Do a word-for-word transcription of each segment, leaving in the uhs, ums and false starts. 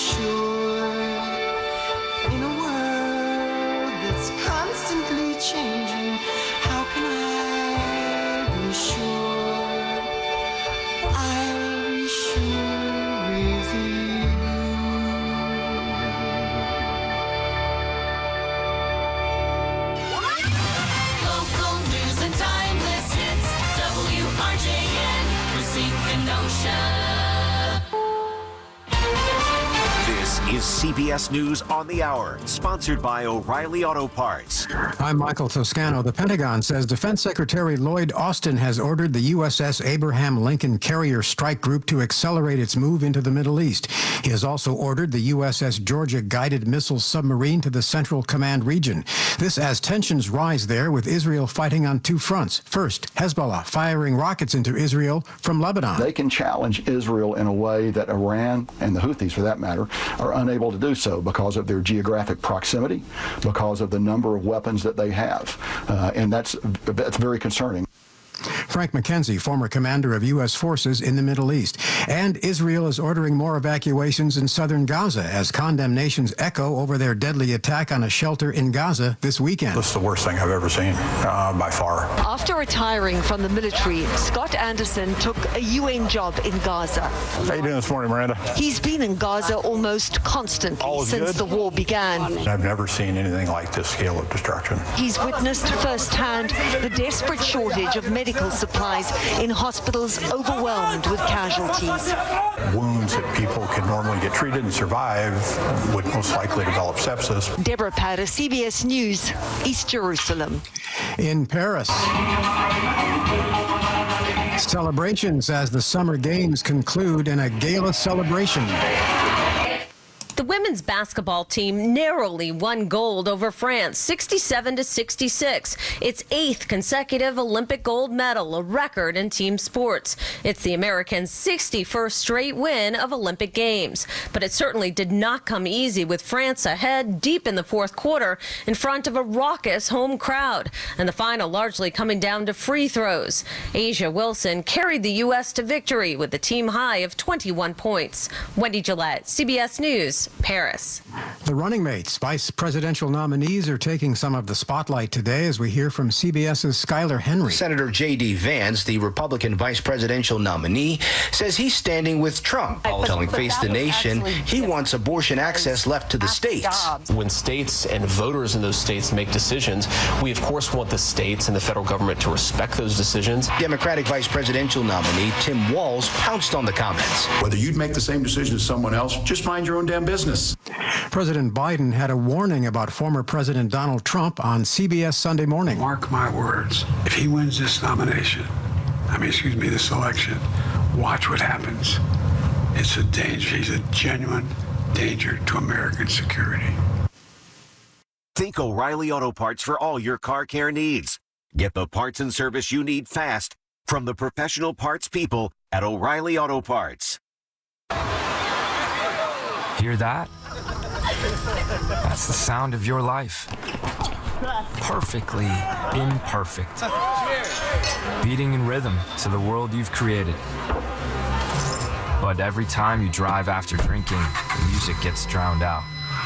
sure in a world that's constantly changing? How can I be sure? I'll be sure with you. Local news and timeless hits. W R J N, Racine Kenosha. This is C B S News on the Hour, sponsored by O'Reilly Auto Parts. I'm Michael Toscano. The Pentagon says Defense Secretary Lloyd Austin has ordered the U S S Abraham Lincoln Carrier Strike Group to accelerate its move into the Middle East. He has also ordered the U S S Georgia guided missile submarine to the Central Command region. This as tensions rise there, with Israel fighting on two fronts. First, Hezbollah firing rockets into Israel from Lebanon. They can challenge Israel in a way that Iran, and the Houthis for that matter, are unable to do so because of their geographic proximity, because of the number of weapons that they have. Uh, and that's, that's very concerning. Frank McKenzie, former commander of U S forces in the Middle East. And Israel is ordering more evacuations in southern Gaza as condemnations echo over their deadly attack on a shelter in Gaza this weekend. This is the worst thing I've ever seen, uh, by far. After retiring from the military, Scott Anderson took a U N job in Gaza. How you doing this morning, Miranda? He's been in Gaza almost constantly All is since good? the war began. I've never seen anything like this scale of destruction. He's witnessed firsthand the desperate shortage of medical supplies in hospitals overwhelmed with casualties. Wounds that people could normally get treated and survive would most likely develop sepsis. Deborah Paris, C B S News, East Jerusalem. In Paris, celebrations as the Summer Games conclude in a gala celebration. The women's basketball team narrowly won gold over France, sixty-seven to sixty-six. Its eighth consecutive Olympic gold medal, a record in team sports. It's the Americans' sixty-first straight win of Olympic Games. But it certainly did not come easy, with France ahead deep in the fourth quarter in front of a raucous home crowd, and the final largely coming down to free throws. Asia Wilson carried the U S to victory with a team high of twenty-one points. Wendy Gillette, C B S News, Paris. The running mates, vice presidential nominees, are taking some of the spotlight today as we hear from CBS's Skylar Henry. Senator J D. Vance, the Republican vice presidential nominee, says he's standing with Trump, telling Face the Nation he wants abortion access left to the states. When states and voters in those states make decisions, we of course want the states and the federal government to respect those decisions. Democratic vice presidential nominee Tim Walz pounced on the comments. Whether you'd make the same decision as someone else, just mind your own damn business. President Biden had a warning about former President Donald Trump on C B S Sunday Morning. Mark my words, if he wins this nomination, I mean, excuse me, this election, watch what happens. It's a danger. He's a genuine danger to American security. Think O'Reilly Auto Parts for all your car care needs. Get the parts and service you need fast from the professional parts people at O'Reilly Auto Parts. Hear that? That's the sound of your life. Perfectly imperfect. Beating in rhythm to the world you've created. But every time you drive after drinking, the music gets drowned out.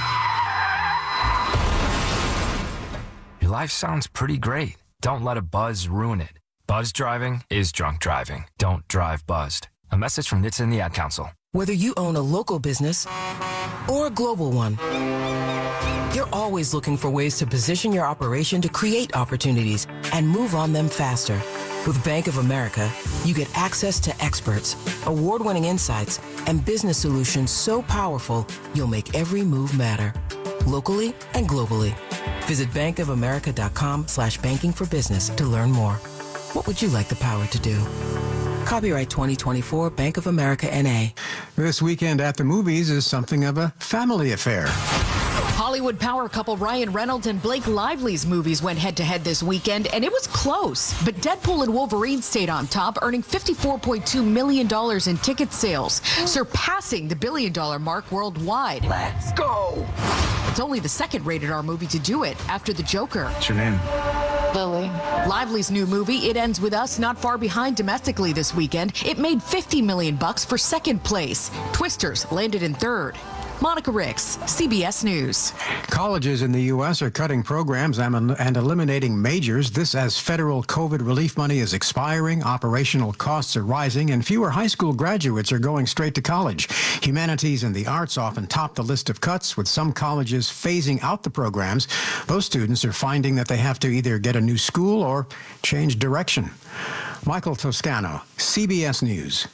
Your life sounds pretty great. Don't let a buzz ruin it. Buzz driving is drunk driving. Don't drive buzzed. A message from N H T S A and the Ad Council. Whether you own a local business or a global one, you're always looking for ways to position your operation to create opportunities and move on them faster. With Bank of America, you get access to experts, award-winning insights, and business solutions so powerful, you'll make every move matter, locally and globally. Visit bankofamerica.com slash banking for business to learn more. What would you like the power to do? Copyright twenty twenty-four, Bank of America, N A. This weekend at the movies is something of a family affair. Hollywood power couple Ryan Reynolds and Blake Lively's movies went head-to-head this weekend, and it was close. But Deadpool and Wolverine stayed on top, earning fifty-four point two million dollars in ticket sales, surpassing the billion-dollar mark worldwide. Let's go! It's only the second rated R movie to do it, after The Joker. What's your name? Lily. Lively's new movie, It Ends With Us, not far behind domestically this weekend. It made fifty million bucks for second place. Twisters landed in third. Monica Ricks, C B S News. Colleges in the U S are cutting programs and, and eliminating majors. This as federal COVID relief money is expiring, operational costs are rising, and fewer high school graduates are going straight to college. Humanities and the arts often top the list of cuts, with some colleges phasing out the programs. Those students are finding that they have to either get a new school or change direction. Michael Toscano, C B S News.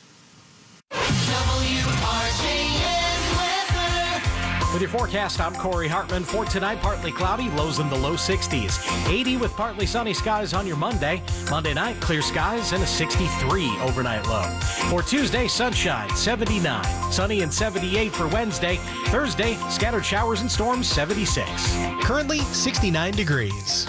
With your forecast, I'm Corey Hartman. For tonight, partly cloudy, lows in the low sixties. eighty with partly sunny skies on your Monday. Monday night, clear skies and a sixty-three overnight low. For Tuesday, sunshine, seventy-nine. Sunny and seventy-eight for Wednesday. Thursday, scattered showers and storms, seventy-six. Currently, sixty-nine degrees.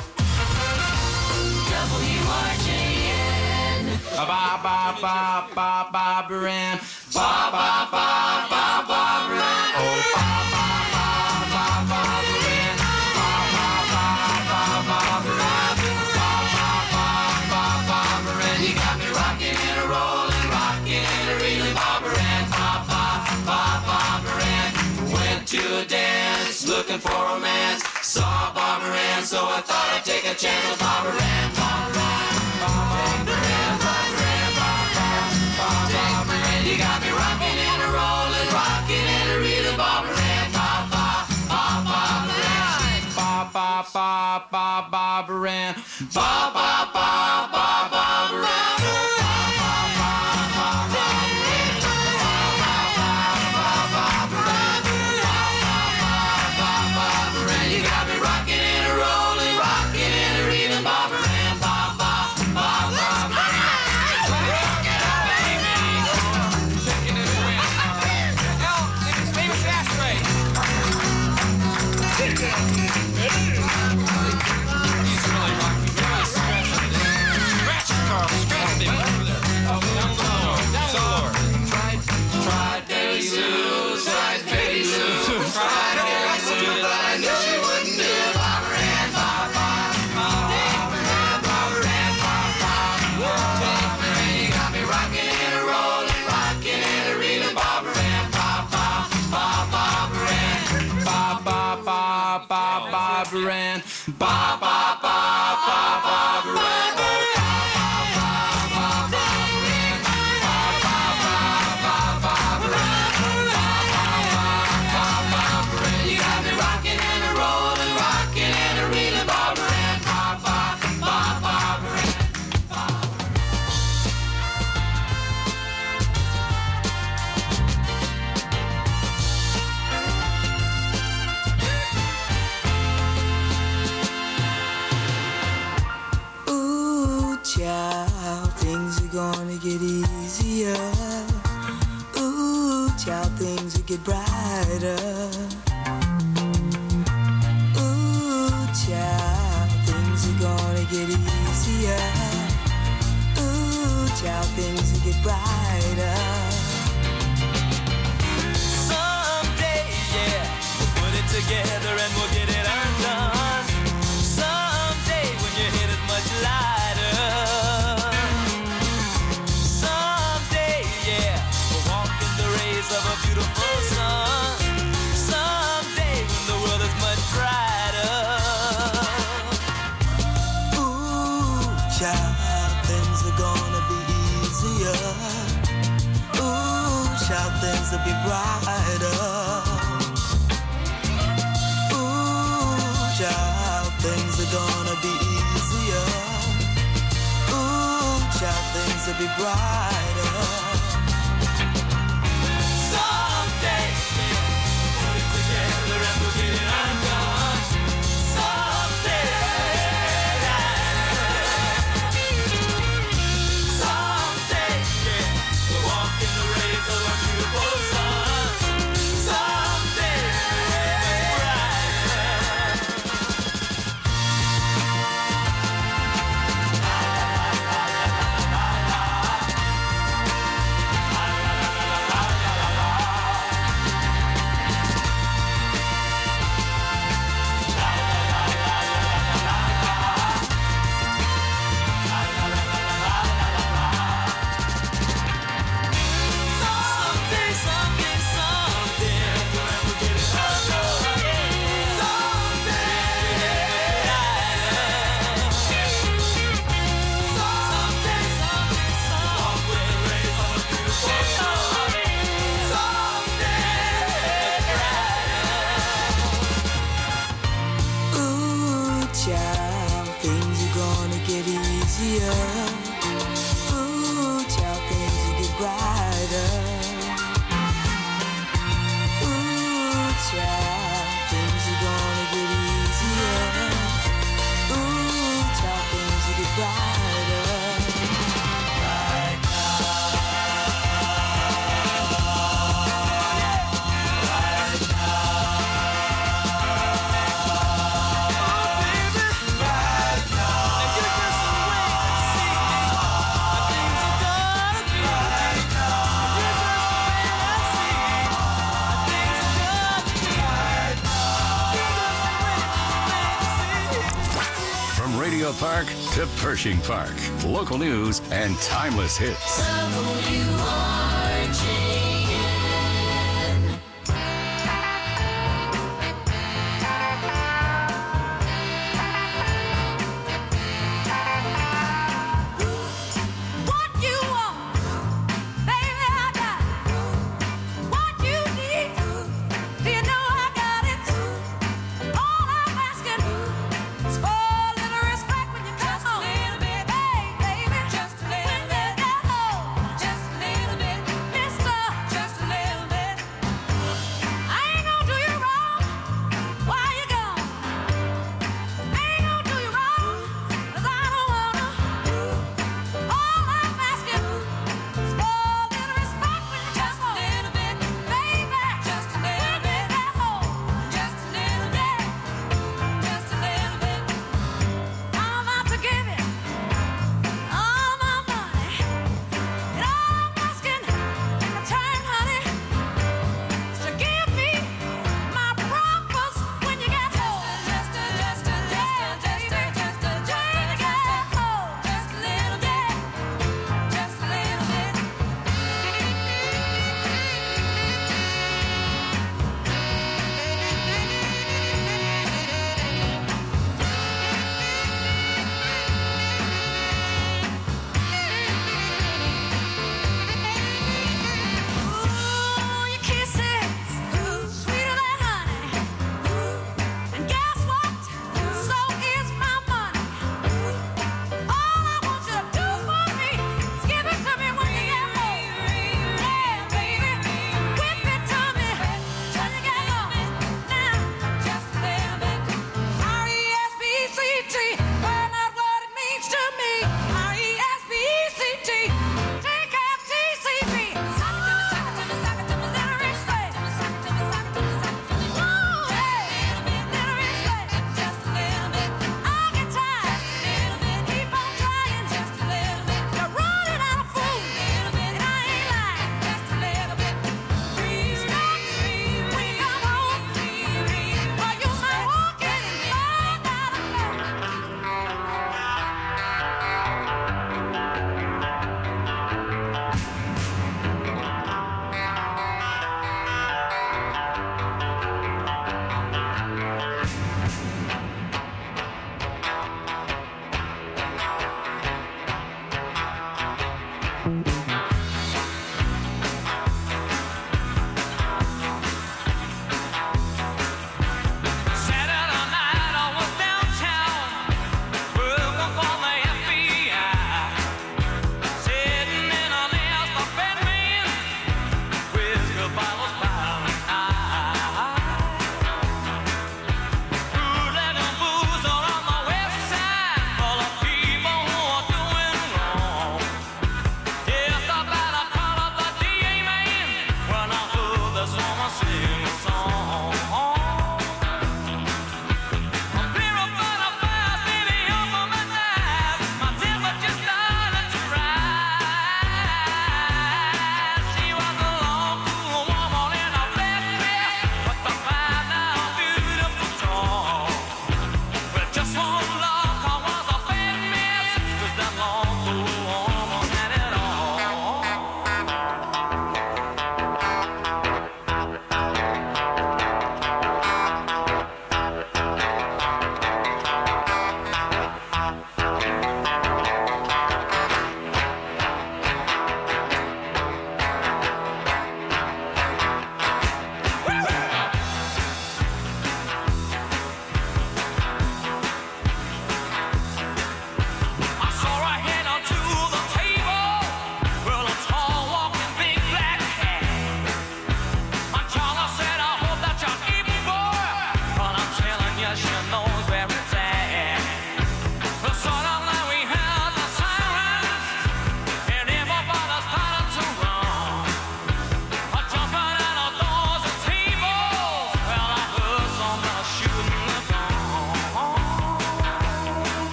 W R J N. Ba ba ba ba ba ba Baran. Ba ba ba ba ba Baran. Oh ba ba ba ba ba Baran. Ba ba ba ba ba Baran. Ba ba ba ba ba Baran. You got me rocking and a rolling, rocking and a reeling. Ba Baran. Ba ba ba ba Baran. Went to a dance, looking for romance. Saw Ba Baran, so I thought I'd take a chance with Ba Baran. Ba Baran. Ba Baran. Ba Baran. Ba Baran. You got me rocking and a rolling, rocking and a reeling. Ba Baran. Ba ba ba ba Baran. Ba ba ba ba ba Baran. Ba ba ba ba ba Baran. Baran, ba ba ba ba ba Baran. You got me rocking and a rolling, rocking and a reeling. Ba Baran, ba ba ba ba Baran. Child, things are gonna get easier. Ooh, child, things will get brighter. Ooh, child, things are gonna get easier. Ooh, child, things will get brighter. Someday, yeah, we'll put it together and we'll get it undone. Someday, when your head is much lighter. Of a beautiful sun. Someday when the world is much brighter. Ooh, child, things are gonna be easier. Ooh, child, things will be brighter. Ooh, child, things are gonna be easier. Ooh, child, things will be brighter. easier. Ooh, child, things will get brighter. Ooh, child, things are gonna get easier. Ooh, child, things will get brighter. Right now. Right now. Oh, baby. Right now. And you just wait and see how things are gonna be. Right now. You just wait and see how things are gonna be. Right now. You just wait and see. From Radio Park to Pershing Park, local news and timeless hits. W R J N. What you want, baby, I got it. What you need, do you know I got it? All I'm asking is for a little respect when you come home. Just a little bit, hey, baby, just a little bit. When you get home, just a little bit.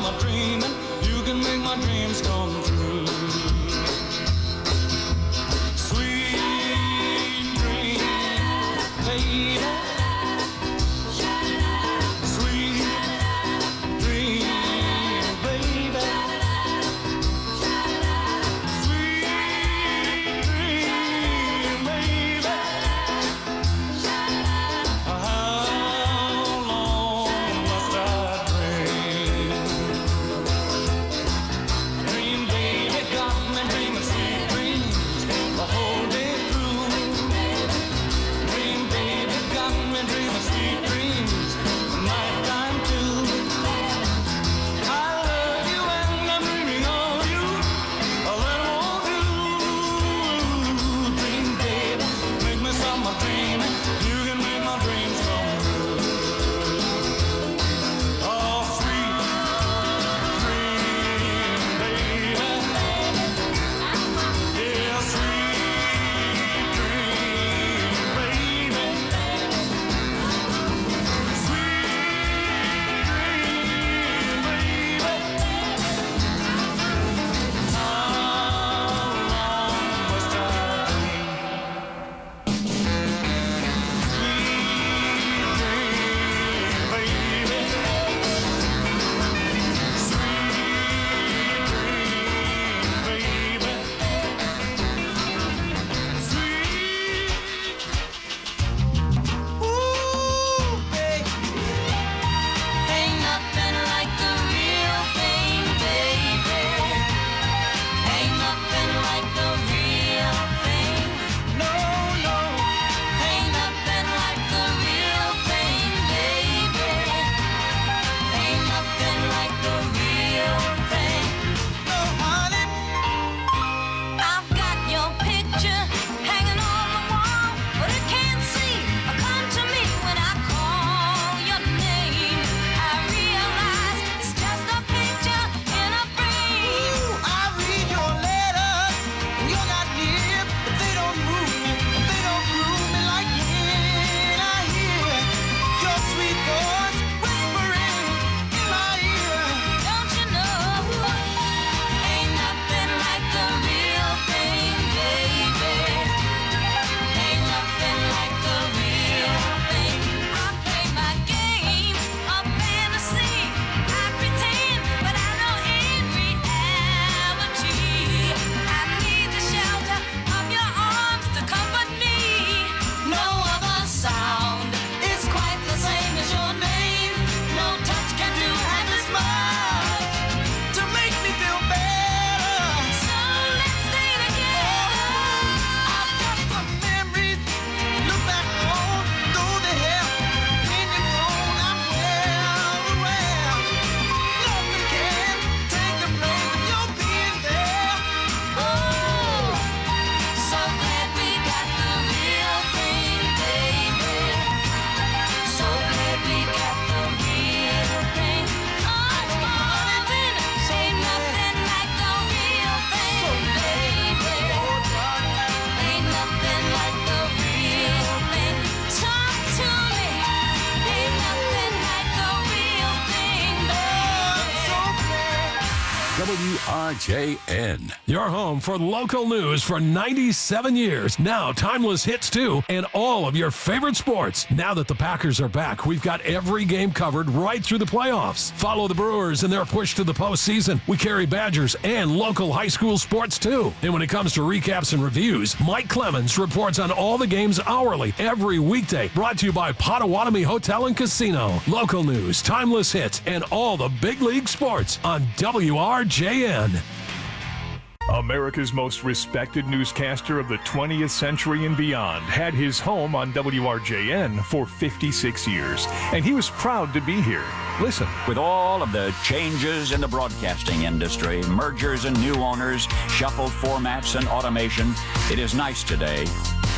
summer dreaming. You can make my dreams come true. Sweet dream, baby. Sweet dream, baby. Sweet dream, baby. How long must I dream? Dream, baby, got me dreaming sweet dreams the whole day through. Dream, baby, got me dreaming sweet dreams nighttime too. I love you and I'm dreaming of you. Oh, that won't do. Dream, baby, make me summer dreaming. You can make my dreams come true. Oh, sweet dream, baby. Yeah, sweet dream, baby. Sweet dream, baby. How long must I dream? Sweet dream, baby. Sweet dream, baby. Sweet. Ooh, baby. Ain't nothing like the real thing, baby. Ain't nothing like the real thing. No, no. Ain't nothing like the real thing, baby. Ain't nothing like the real thing. No, honey. I've got your picture hanging on the wall, but it can't see or come to me when I call your name. I realize it's just a picture in a frame. Ooh, I read your letters, and you're not near, but they don't move me, they don't groove me like when I hear your sweet voice whispering in my ear. Don't you know? Ain't nothing like the real thing, baby. Ain't nothing like the real thing. I play my game of fantasy. I pretend, but I know in reality I need the shelter of your arms to comfort me. No other sound is quite the same as your name. No touch can do half as much To make me feel better. so let's stay together. I've got some memories to look back on, though they have been and gone. I'm well aware nothing can take the place of your being there. Oh, so glad we got the real thing, baby. So glad we got the real thing. Oh, darling, ain't nothing like the real thing, baby. Ain't nothing like the real thing. Talk to me. Ain't nothing like the real thing, baby. W R J N. Your home for local news for ninety-seven years. Now timeless hits too, and all of your favorite sports. Now that the Packers are back, we've got every game covered right through the playoffs. Follow the Brewers in their push to the postseason. We carry Badgers and local high school sports too. And when it comes to recaps and reviews, Mike Clemens reports on all the games hourly every weekday. Brought to you by Potawatomi Hotel and Casino. Local news, timeless hits, and all the big league sports on W R J N. America's most respected newscaster of the twentieth century and beyond had his home on W R J N for fifty-six years, and he was proud to be here. Listen. With all of the changes in the broadcasting industry, mergers and new owners, shuffled formats and automation, it is nice today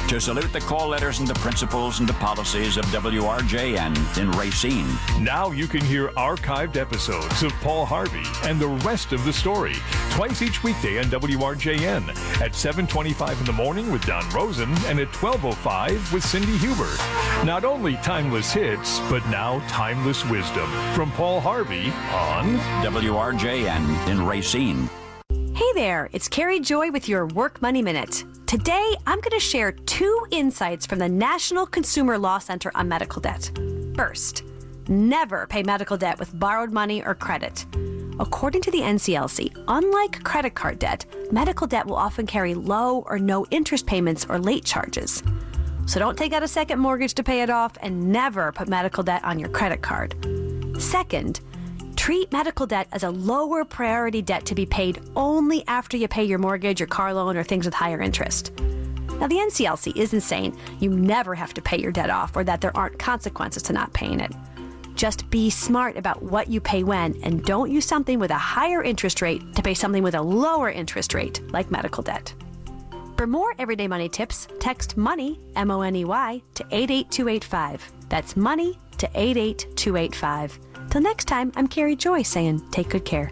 to salute the call letters and the principles and the policies of W R J N in Racine. Now you can hear archived episodes of Paul Harvey and the rest of the story twice each weekday on W R J N at seven twenty-five in the morning with Don Rosen and at twelve oh five with Cindy Huber. Not only timeless hits, but now timeless wisdom from Paul Harvey on W R J N in Racine. Hey there, it's Carrie Joy with your Work Money Minute. Today, I'm going to share two insights from the National Consumer Law Center on medical debt. First, never pay medical debt with borrowed money or credit. According to the N C L C, unlike credit card debt, medical debt will often carry low or no interest payments or late charges. So don't take out a second mortgage to pay it off and never put medical debt on your credit card. Second, treat medical debt as a lower priority debt to be paid only after you pay your mortgage, your car loan, or things with higher interest. Now, the N C L C isn't saying you never have to pay your debt off or that there aren't consequences to not paying it. Just be smart about what you pay when, and don't use something with a higher interest rate to pay something with a lower interest rate, like medical debt. For more everyday money tips, text MONEY, M O N E Y, to eight eight two eight five. That's MONEY to eight eight two eight five. Till next time, I'm Carrie Joy saying take good care.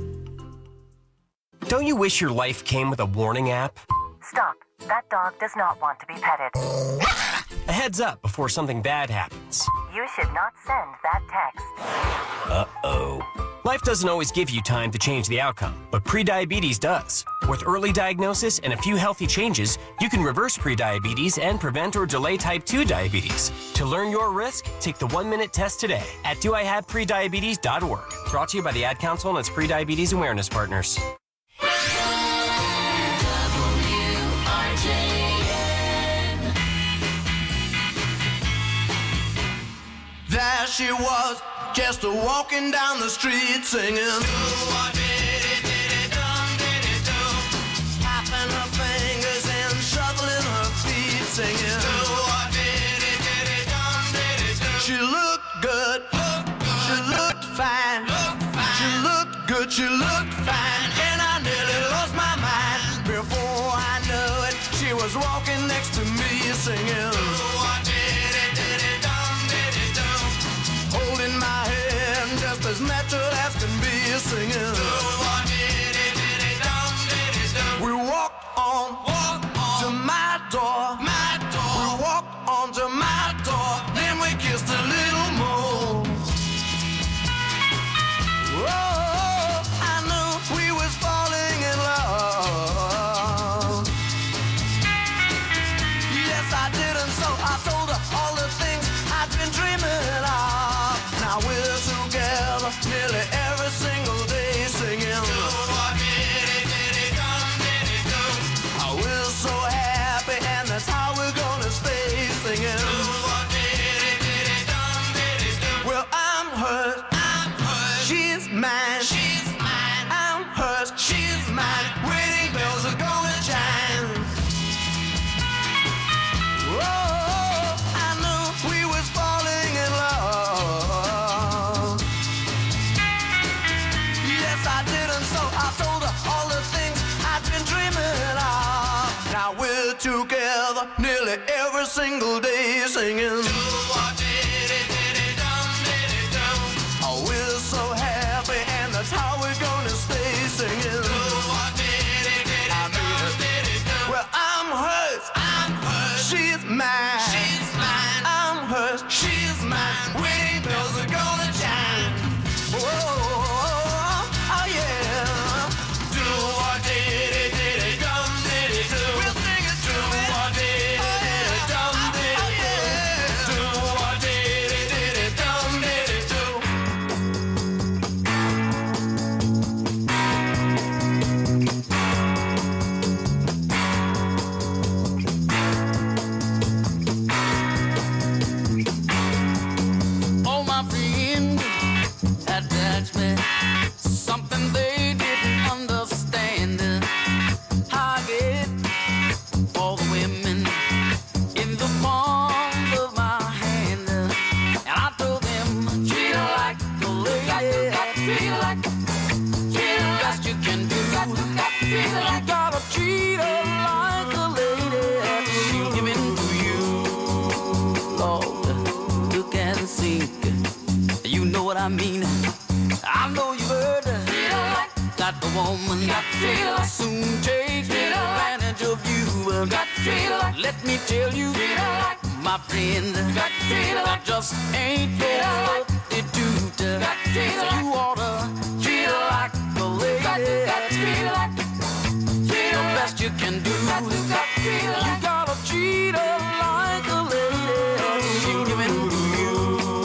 Don't you wish your life came with a warning app? Stop. That dog does not want to be petted. A heads up before something bad happens. You should not send that text. Uh-oh. Life doesn't always give you time to change the outcome, but prediabetes does. With early diagnosis and a few healthy changes, you can reverse prediabetes and prevent or delay type two diabetes. To learn your risk, take the one-minute test today at do I have prediabetes dot org. Brought to you by the Ad Council and its Prediabetes Awareness Partners. There she was, just a walking down the street singing. Tapping her fingers and shuffling her feet singing. She looked good, she looked fine, she looked good, she looked fine, and I nearly lost my mind. Before I knew it, she was walking next to me singing. Holding my hand just as natural as can be singing. We walked on, walk on to my door. my door. We walked on to my door. Then we kissed a little more. Oh, I knew we was falling in love. Yes, I did, and so I told her all the things I'd been dreaming of. Now we're together nearly every single day singing. Oh, we're so happy, and that's how we're gonna stay singing. Well, I'm hers, I'm hers. She's mine, she's mine. I'm hers, she's mine. Wedding bells are gonna chime. Oh, I knew we was falling in love. Yes, I did, and so I told her all the things I'd been dreaming of. Now we're together nearly every single day singing. Oh, we're so happy, and that's how we're gonna stay singing. I mean it. Well, I'm hers, I'm hers. She's mine, she's mine. I'm hers, she's mine. Wedding bells are gonna chime. Oh, oh yeah. Do or did it, did it, dum did it do. We'll sing it do or did it, did it, dum did it do. Do or did it, did it, dum did it do. Oh, my friend attached me. Something they didn't understand. I get all the women in the palm of my hand. And I told them, treat her like a lady. Treat her like, treat her best you can do. You gotta treat her like a lady. She'll give in I know you've heard that the woman will soon take advantage of you. Let me tell you, my friend, that just ain't your attitude. So you oughta treat her like a lady. The best you can do, you gotta treat her like a lady. She'll give in to you,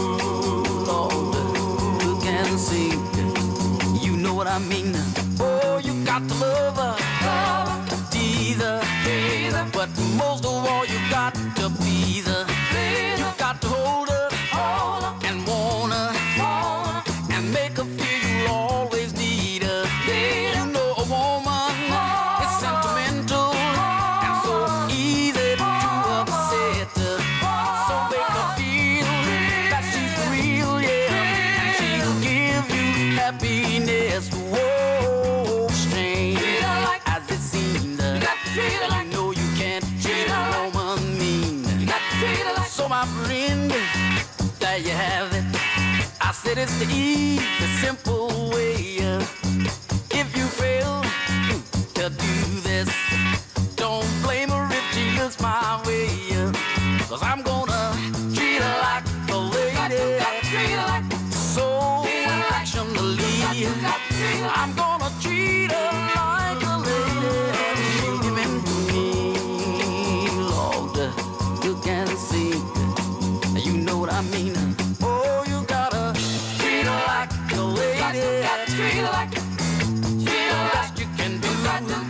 Lord, you can see. You know what I mean? Oh, you got to love her, to tease her, but most of all, you got to please her. You got to hold her and want her and make her feel you always need her. You know a woman is sentimental and so easy to upset her. So make her feel that she's real, yeah, and she'll give you happiness. Whoa, strange as it seems, you know you can't treat a woman mean. So my friend, there you have it. I said it's the easy, simple way. If you fail to do this, don't blame her if she looks my way. Cause I'm gonna treat her like a lady, so affectionately. I'm gonna treat her like a lady. She'll give in to me, Lord, you can see. You know what I mean? Oh, you gotta treat her like a lady. Treat her like, treat her best you can do.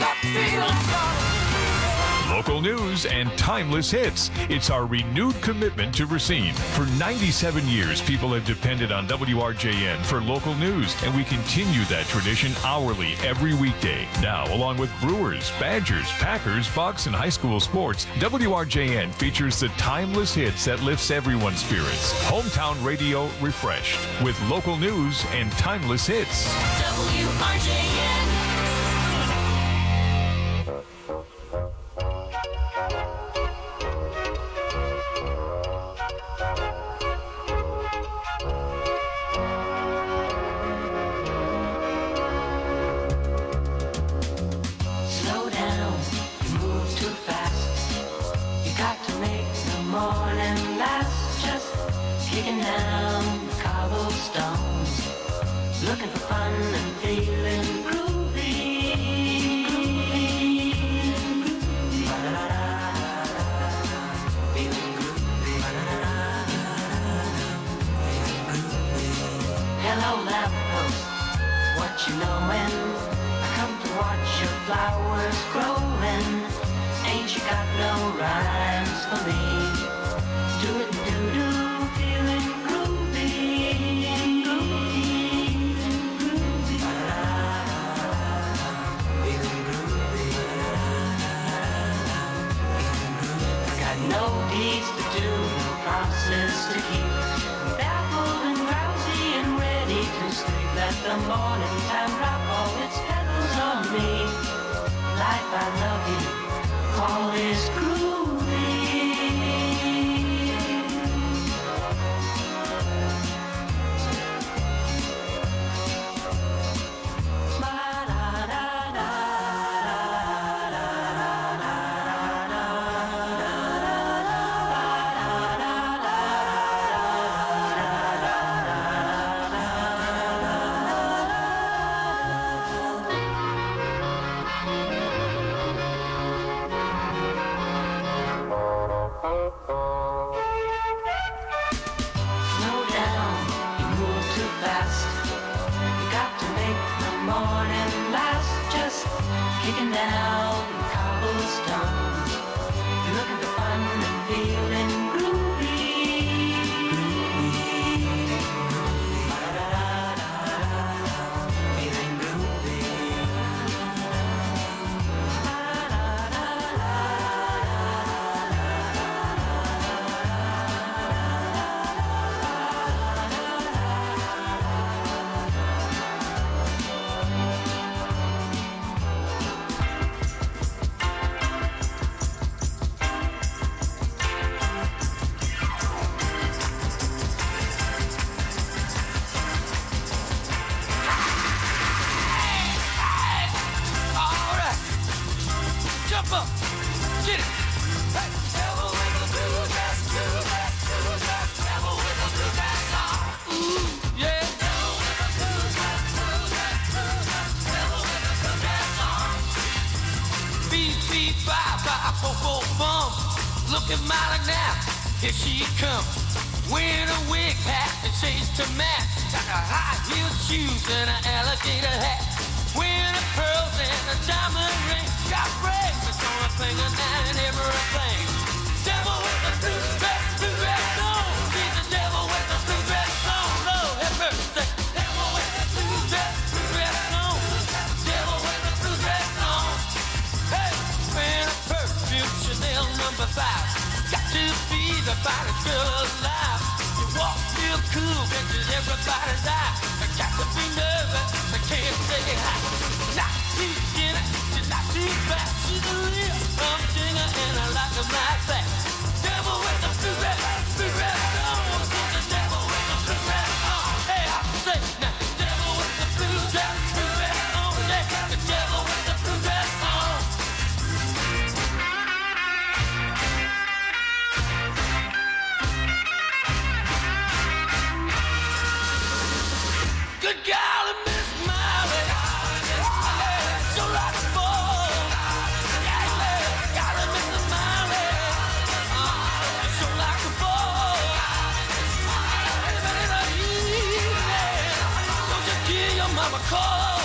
Local news and timeless hits. It's our renewed commitment to Racine. For ninety-seven years, people have depended on W R J N for local news, and we continue that tradition hourly every weekday. Now, along with Brewers, Badgers, Packers, Bucks, and high school sports, W R J N features the timeless hits that lifts everyone's spirits. Hometown radio refreshed with local news and timeless hits. W R J N. Slow down, you move too fast. You got to make the morning last. Just kicking down the cobblestones, looking for fun and feeling groovy. Groovy. Feeling groovy. Hello, lamppost, what you knowin'? I come to watch your flowers growing. Ain't you got no rhymes for me? Do it, do do, feeling groovy. Groovy, groovy. Feeling groovy. Got no deeds to do, no promises to keep. Baffled and drowsy and ready to sleep. Let the morning time drop all its petals on me. Life, I love you, all is groovy. Slow down, you move too fast. You got to make the morning last. Just kicking down cobblestones, you're looking for fun and feeling groovy. Feeling groovy. Ba-ba-ba-ba-bum. Looking mighty now, here she comes. Wearing a wig hat and shades to match. Got her high-heeled shoes and an alligator hat. Wearing the pearls and a diamond ring. Got bracelets on her finger and everything. Devil with the blue dress, blue dress on. She's the devil with the blue dress on. Lord have mercy. Devil with the blue dress, blue dress on. Devil with the blue dress on. Hey, wearing a perfume Chanel number five. Got to be the finest girl alive. You walk real cool, catches everybody's eye. I got to be nervous, I can't say hi. Not too skinny, she's not too fat. She's a real humdinger and I like her like that. Devil with the blue dress, blue dress on. She's the devil with the blue dress on. Hey, I say now, devil with the blue dress, blue dress on. Yeah, the devil with the blue dress on. Good golly, Miss Miley. Yeah, so like a ball. Yeah, yeah, golly, Miss Miley. Uh, so like a ball. Anybody like you, yeah. Don't you give your mama a call.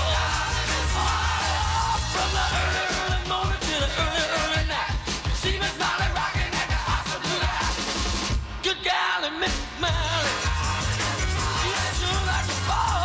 From the early, early morning to the early, early night. See Miss Miley rocking at the house of blue light. Good golly, Miss Miley. You sure like a ball.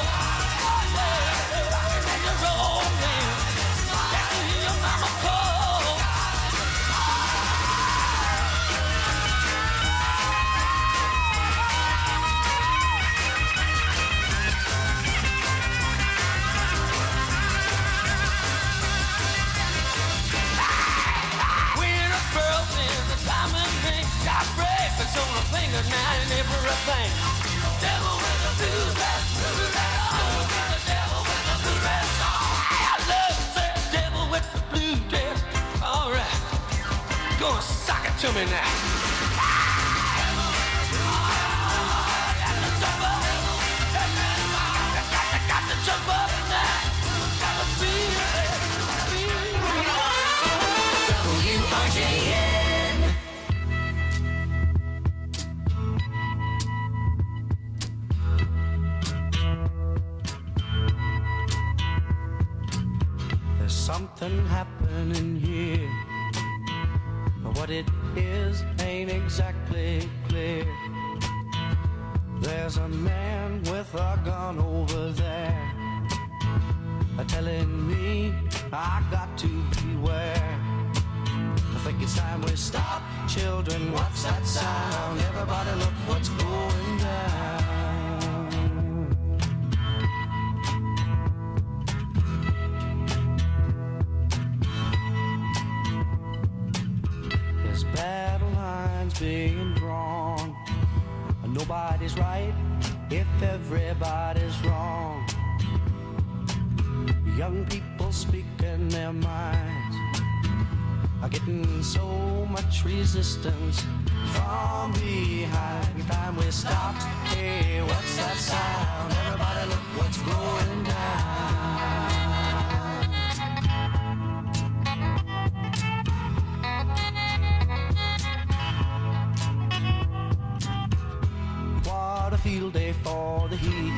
On a finger now and everything. Devil with a blue dress, blue dress on. The devil with a blue dress on. I love that devil with the blue dress. All right, go and sock it to me now. Got to jump up. Got to jump up now. Got to feel it. W R J N. Something happening here, but what it is ain't exactly clear. There's a man with a gun over there, telling me I got to beware. I think it's time we stop. Children, what's that sound? Everybody look what's going down. Battle lines being drawn. Nobody's right if everybody's wrong. Young people speaking their minds are getting so much resistance from behind. Time we stop. Hey, what's that sound? Everybody look what's going down. What a field day for the heat.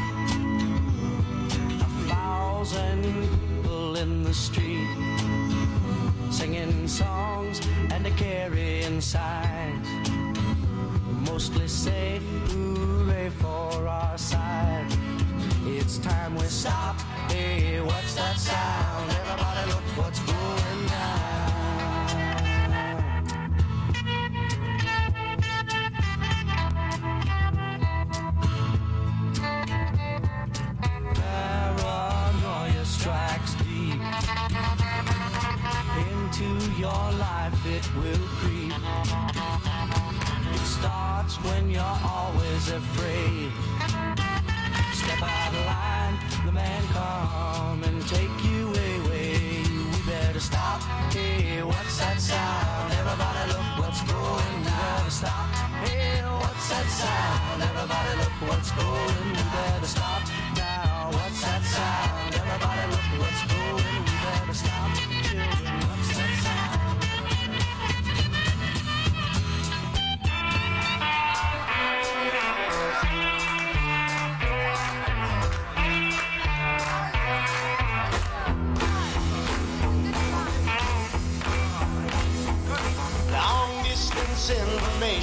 A thousand people in the street, singing songs and carrying signs. Mostly say hooray for our side. It's time we stop. Hey, what's that sound? Everybody look what's going down. Paranoia strikes deep into your life, it will creep. It starts when you're always afraid. Step out of line, the man come and take you away. We better stop. Hey, what's that sound? Everybody look what's going. We better stop. Hey, what's that sound? Everybody look what's going. We better stop now. What's that sound? Everybody look what's going. We better stop. Children, what's that sound?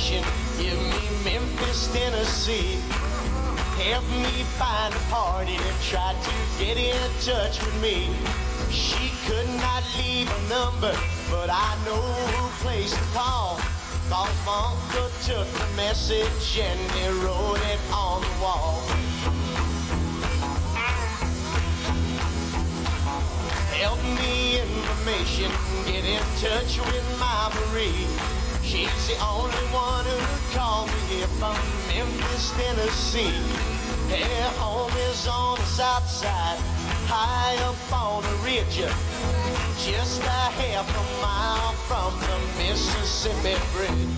information. Give me Memphis, Tennessee. Help me find a party that tried to get in touch with me. She could not leave a number, but I know who place to call. Cause my uncle took the message and he wrote it on the wall. Help me information, get in touch with my Marie. She's the only one who called me here from Memphis, Tennessee. Her home is on the south side, high up on the ridge, just a half a mile from the Mississippi Bridge.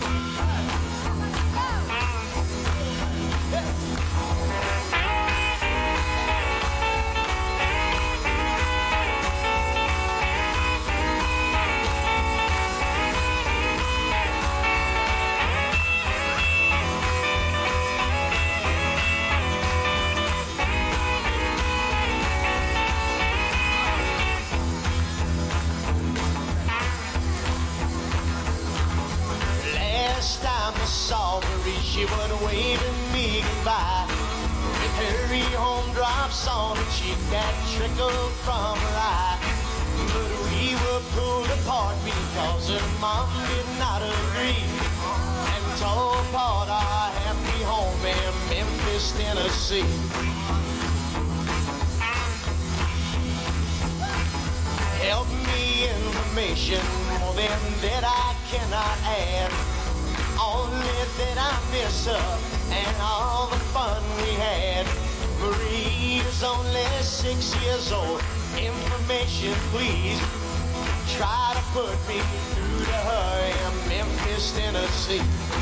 She would wave at me goodbye. With her home drops on her cheek that trickled from her eye. But we were pulled apart because her mom did not agree and tore apart our happy home in Memphis, Tennessee. Help me information, more than that I cannot add. Only that I miss her and all the fun we had. Marie is only six years old. Information, please. Try to put me through to her in Memphis, Tennessee.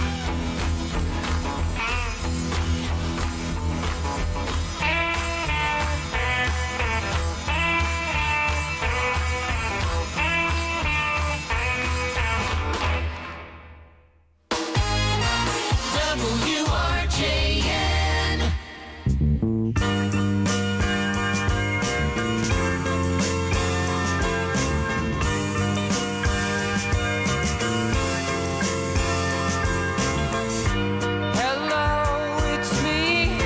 W R J N. Hello, it's me.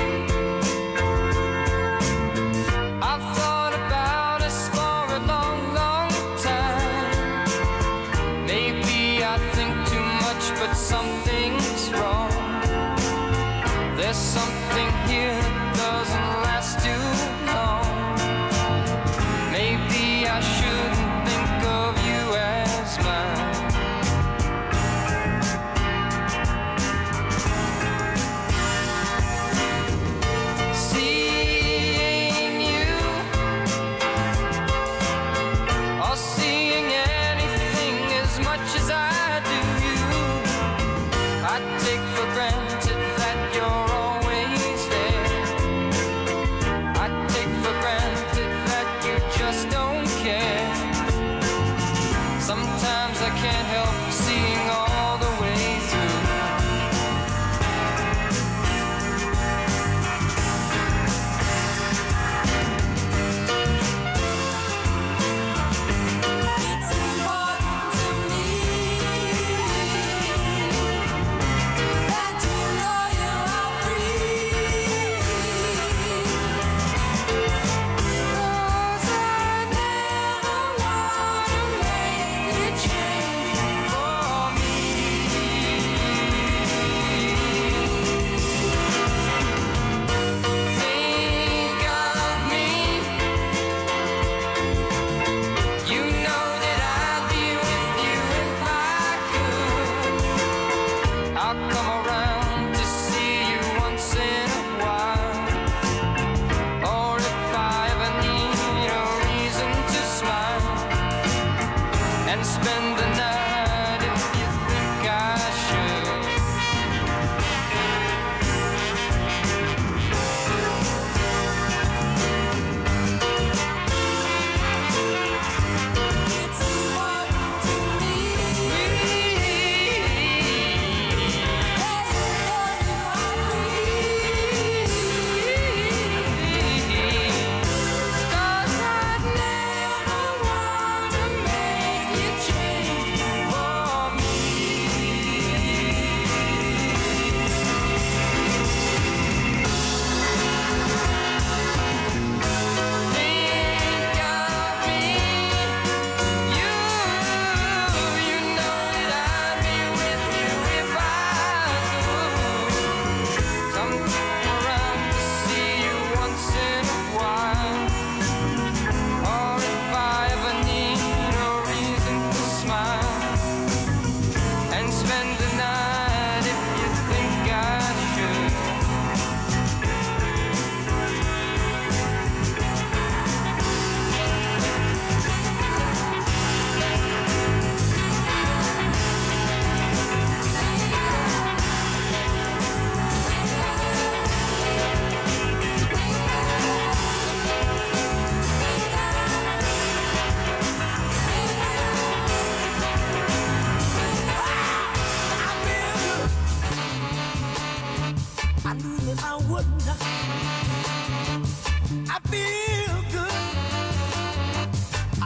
I've thought about us for a long, long time. Maybe I think too much, but something's wrong. There's something here that doesn't last too long. Maybe I shouldn't think of you as mine. Seeing you, or seeing anything as much as I do you,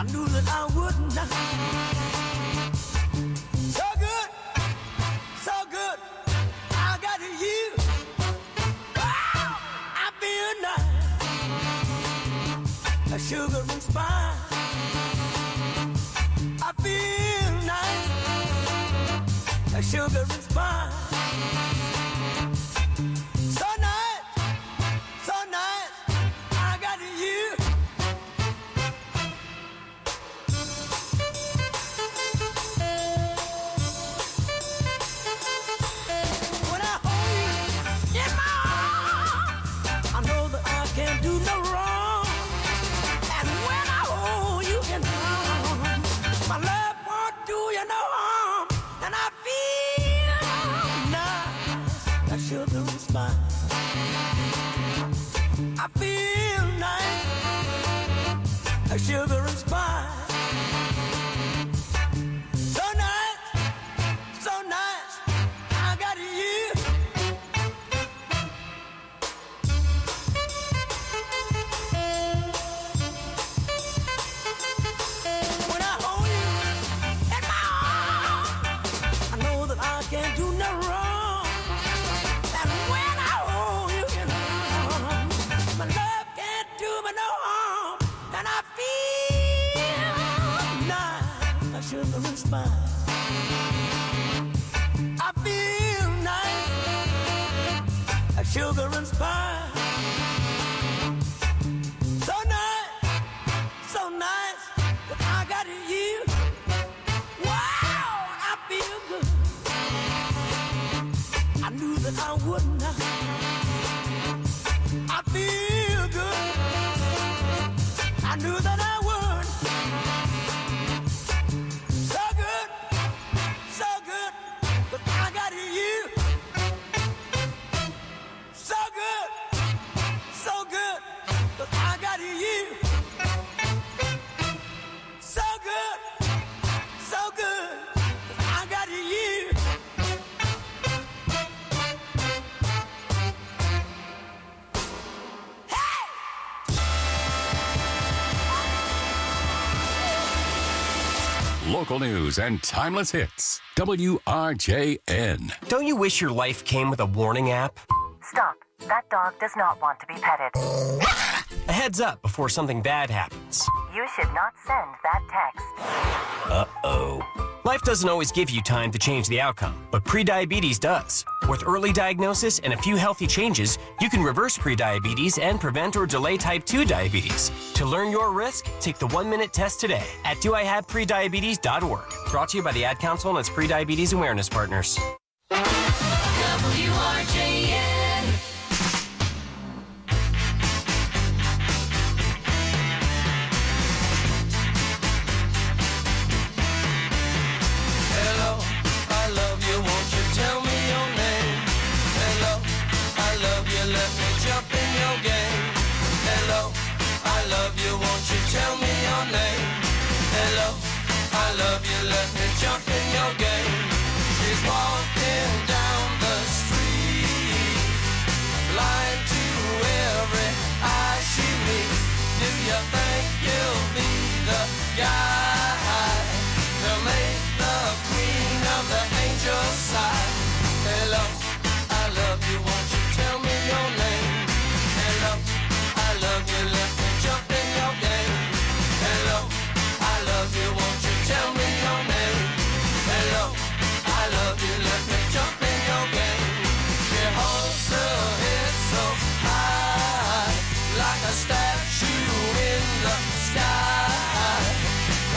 I knew that I would not. So good, so good, I got you. Wow, I feel nice, a sugar and spice. I feel nice, a sugar and spice. So nice, so nice, I got you. When I hold you in my arms, I know that I can't do no wrong. And when I hold you in my arms, my love won't do you no harm. And I feel nice, that sugar and spice. I feel nice, that sugar and spice. So nice, so nice, I got you. When I hold you in my arms, I know that I can't do no wrong. And when I hold you in my arms, my love can't do me no harm. And I feel nice, like sugar and spice. I feel nice, like sugar and spice. So nice, so nice, that I got you. Wow, I feel good. I knew that I would not. I feel good. I knew that I would. So good, so good, but I got you. So good, so good, but I got you. So good, so good, but I got you. Local news and timeless hits. W R J N. Don't you wish your life came with a warning app? Stop. That dog does not want to be petted. A heads up before something bad happens. You should not send that text. Uh-oh. Life doesn't always give you time to change the outcome, but prediabetes does. With early diagnosis and a few healthy changes, you can reverse prediabetes and prevent or delay type two diabetes. To learn your risk, take the one-minute test today at do I have prediabetes dot org. Brought to you by the Ad Council and its prediabetes awareness partners. W R J N. Hello, I love you, won't you tell me your name? Hello, I love you, let me jump in your game. Hello, I love you, won't you tell me your name? Hello, I love you, let me jump in your game. She's walking down the street, blind to every eye she meets. Do you think you'll be the guy to make the queen of the angels sigh? Hello, I love you, won't you tell me your name? Hello, I love you, let me jump in your game. Hello, I love you, won't you tell me your name? Hello, I love you, let me jump in your game. She holds her head so high, like a statue in the sky.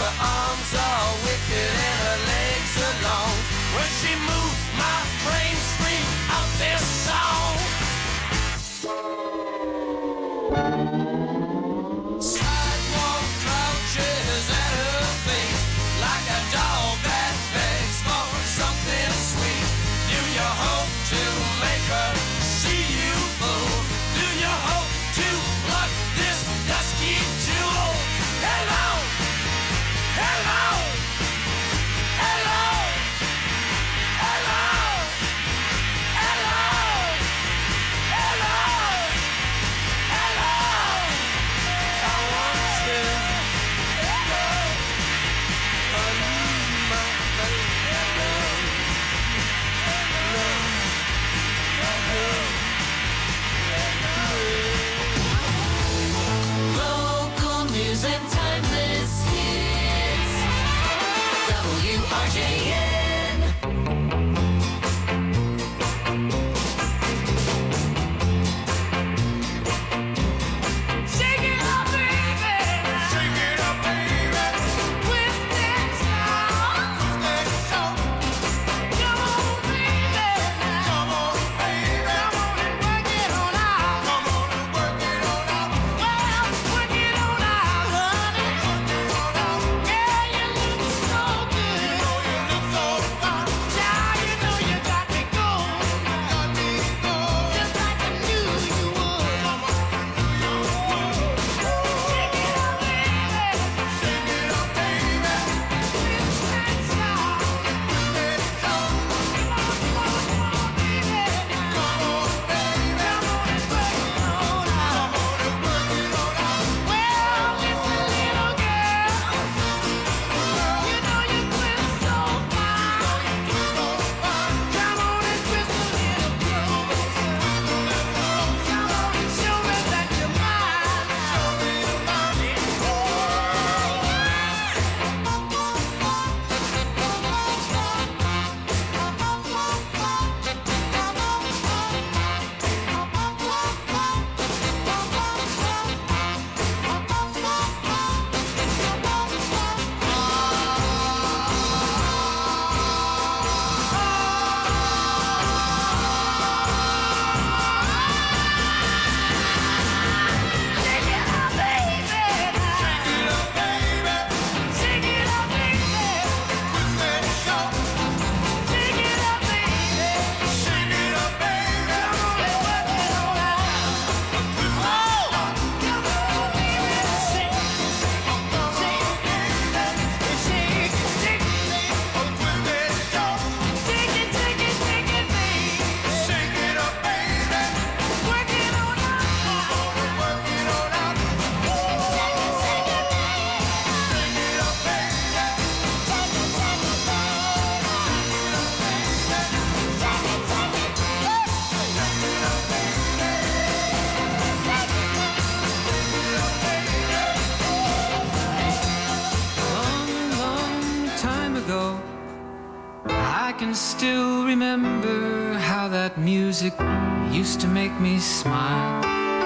can still remember how that music used to make me smile.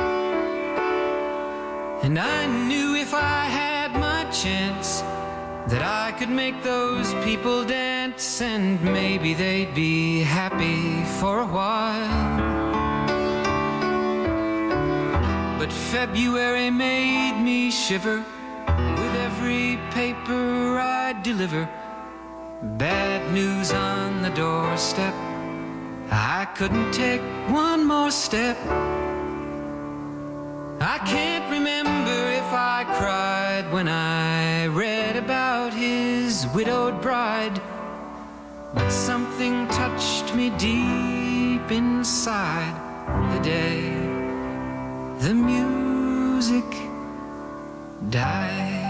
And I knew if I had my chance that I could make those people dance, and maybe they'd be happy for a while. But February made me shiver with every paper I deliver. Bad news on the doorstep. I couldn't take one more step. I can't remember if I cried when I read about his widowed bride, but something touched me deep inside the day the music died.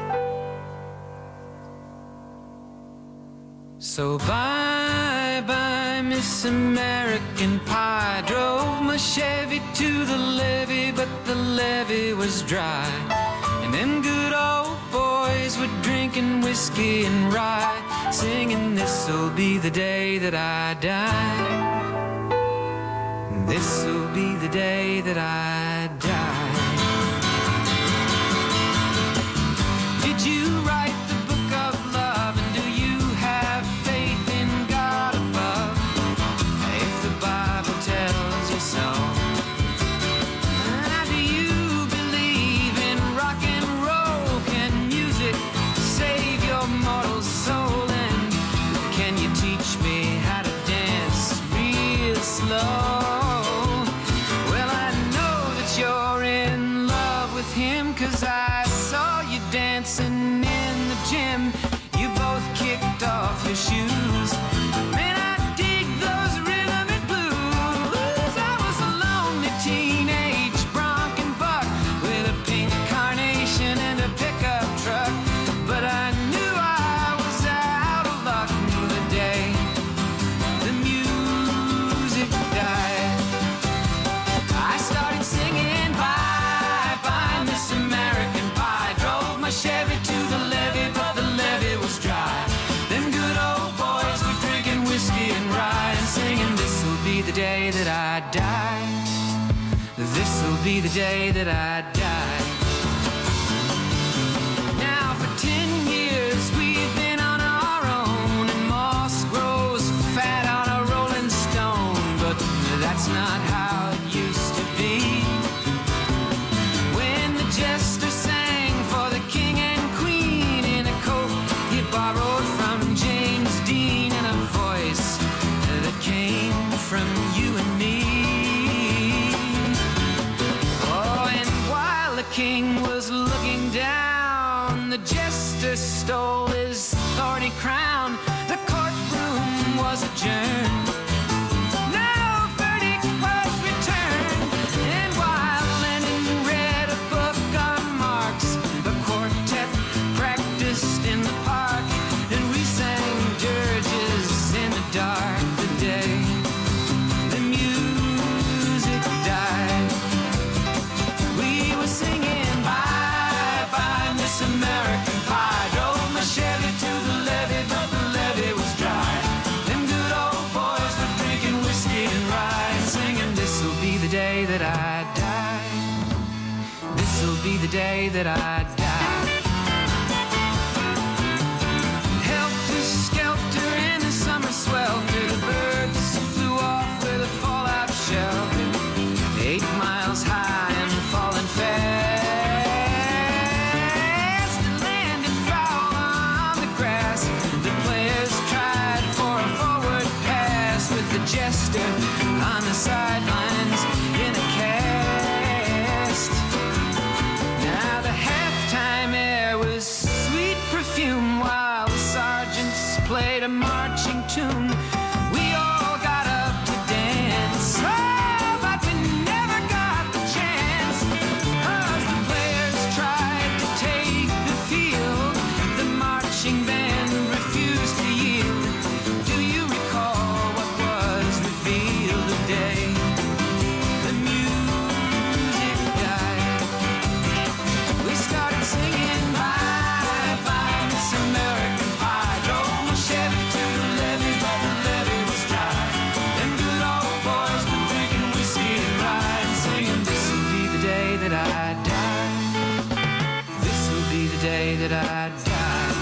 So bye bye Miss American Pie. Drove my Chevy to the levee, but the levee was dry. And them good old boys were drinking whiskey and rye, singing this'll be the day that I die. This'll be the day that I die. Did you write the book of love, and do you have faith in God above? If the Bible tells you so. Now, do you believe in rock and roll? Can music save your mortal soul? And can you teach me how to dance real slow? Well, I know that you're in love with him, 'cause I saw you dancing in the gym. You both kicked off your shoes. Man, I dig those rhythm and blues. I was a lonely teenage bronc and buck with a pink carnation and a pickup truck, but I knew I was out of luck the day the music died. I started singing bye bye Miss American Pie. Drove my Chevy to the levee, but the levee was dry. Them good old boys were drinking whiskey and rye, and singing this'll be the day that I die. This'll be the day that I die. Now for ten years we've been on our own, and moss grows fat on a rolling stone, but that's not how it used to be. When the jester sang for the king and queen in a coat he borrowed from James Dean, and a voice that came from you and me. Oh, and while the king was looking down, the jester stole his thorny crown. The courtroom was adjourned. No verdict was returned. And while Lennon read a book on Marx, the quartet practiced in the park, and we sang dirges in the dark the day the music died. We were singing bye bye Miss American Pie. Drove my Chevy to the levee, but the levee was dry. Them good old boys were drinking whiskey and rye, and singing this'll be the day that I die. This'll be the day that I die. Helter skelter in the summer swelter, the birds flew off with a fallout shelter. Eight miles high and falling fast, and landed foul on the grass. The players tried for a forward pass, with the jester on the sidelines in a cast. Now the halftime air was sweet perfume, while the sergeants played a marching tune. We all got up to dance, oh, but we never got the chance, 'cause the players tried to take the field. The marching band refused to yield. Do you recall what was revealed the day the music died? We started singing bye bye Miss American Pie. Drove my Chevy to the levee, but the day that I died.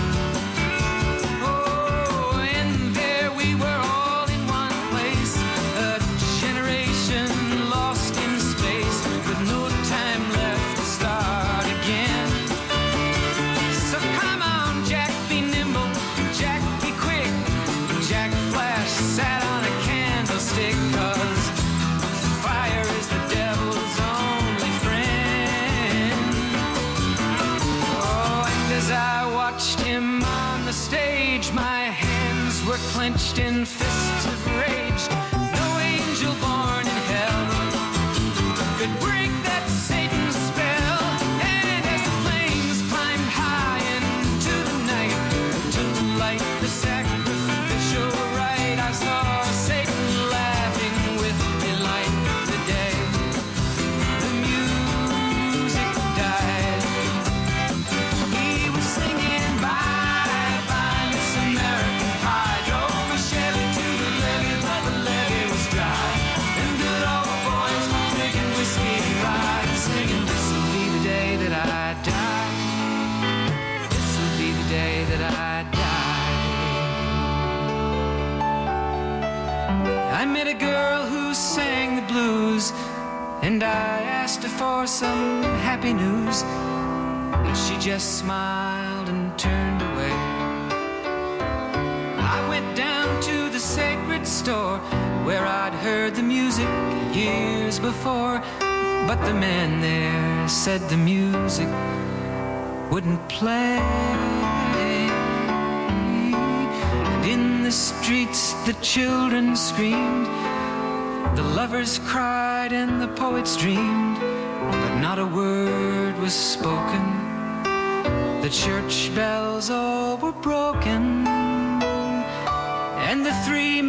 Oh, and there we were all in one place, a generation lost in space with no time left to start again. So come on, Jack, be nimble, Jack, be quick. Jack Flash sat on a candlestick, 'cause fire is the devil's only friend. Oh, and as I watched him on the stage, my hands were clenched in fists of rage. No angel born in hell could break that Satan's spell. And as the flames climbed high into the night to light the sacrificial rite, I saw Satan laughing with delight the day the music died. He was singing bye bye Miss American Pie, drove a Chevy to the levee, but the levee was dry. Them good old boys were drinking whiskey and rye, singing, this'll be the day that I die. This'll be the day that I die. I met a girl who sang the blues, and I asked her for some happy news, but she just smiled and turned away. I went down to the sacred store where I'd heard the music years before, but the man there said the music wouldn't play. And in the streets the children screamed, the lovers cried and the poets dreamed, but not a word was spoken. The church bells all were broken, and the three